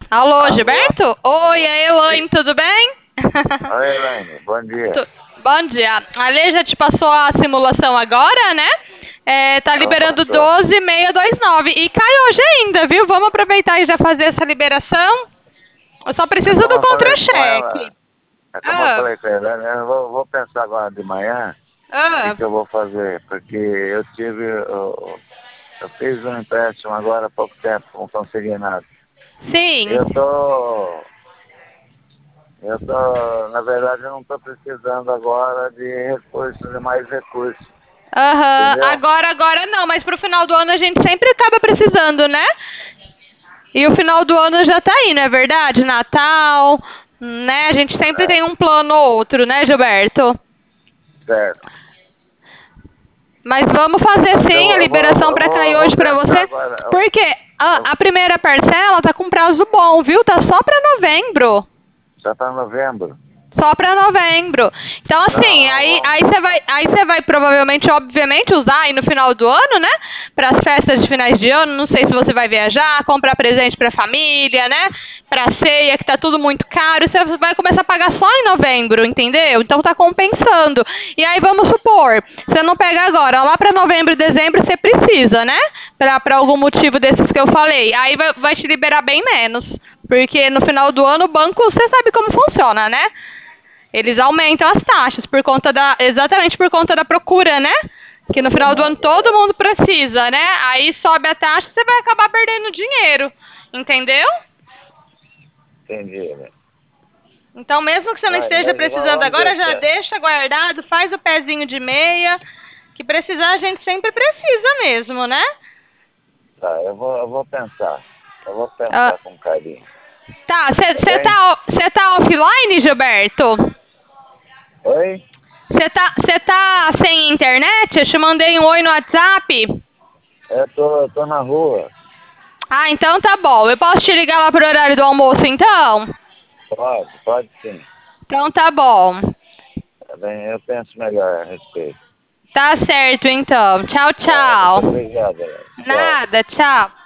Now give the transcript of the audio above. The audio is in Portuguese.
Alô, Alô? Gilberto? Oi, é Elaine, tudo bem? Oi, Elaine, bom dia. Bom dia. A Lê já te passou a simulação agora, né? Tá Ela liberando passou. 12.629 e cai hoje ainda, viu? Vamos aproveitar e já fazer essa liberação. Eu só É preciso como do eu falei com ela, contra-cheque. é como eu Ah, falei com ela, né? Eu vou pensar agora de manhã o que, ah, que eu vou fazer, porque eu fiz um empréstimo agora há pouco tempo, não consegui nada. sim. Na verdade, eu não estou precisando agora de recursos, de mais recursos, Aham. entendeu? Agora não, mas pro final do ano a gente sempre acaba precisando, né? E o final do ano já tá aí, não é verdade? Natal, né? A gente sempre É, tem um plano ou outro, né, Gilberto? certo. Mas vamos fazer Mas sim a liberação para cair eu vou hoje para pensar você, agora. porque Eu- a primeira parcela tá com prazo bom, viu? Tá só para novembro. Já está novembro. Só para novembro. Então, assim, Não, aí, vamos. aí você vai provavelmente, obviamente, usar aí no final do ano, né? Para as festas de finais de ano. Não sei se você vai viajar, comprar presente para a família, né? Para ceia, que tá tudo muito caro. Você vai começar a pagar só em novembro, entendeu? Então tá compensando. E aí vamos supor, você não pega agora, lá para novembro e dezembro você precisa, né? Para algum motivo desses que eu falei. Aí vai te liberar bem menos. Porque no final do ano o banco, você sabe como funciona, né? Eles aumentam as taxas exatamente por conta da procura, né? Que no final do ano Demanda, todo é. mundo precisa, né? Aí sobe a taxa, você vai acabar perdendo dinheiro, entendeu? Entendi, né? Então, mesmo que você não esteja Mas precisando vamos agora, já deixar. deixa guardado, faz o pezinho de meia, que precisar a gente sempre precisa mesmo, né? Tá, eu vou pensar. Eu vou Ah, pensar com carinho. tá, Tá bem? você tá offline, Gilberto? Oi? Você tá sem internet? Eu te mandei um oi no WhatsApp. Eu tô na rua. Ah, então tá bom. Eu posso te ligar lá pro horário do almoço, então? Pode sim. Então tá bom. Tá bem? Eu penso melhor a respeito. Tá certo, então. Tchau, Tá, muito tchau. obrigado, Alex. Tchau. Nada, tchau.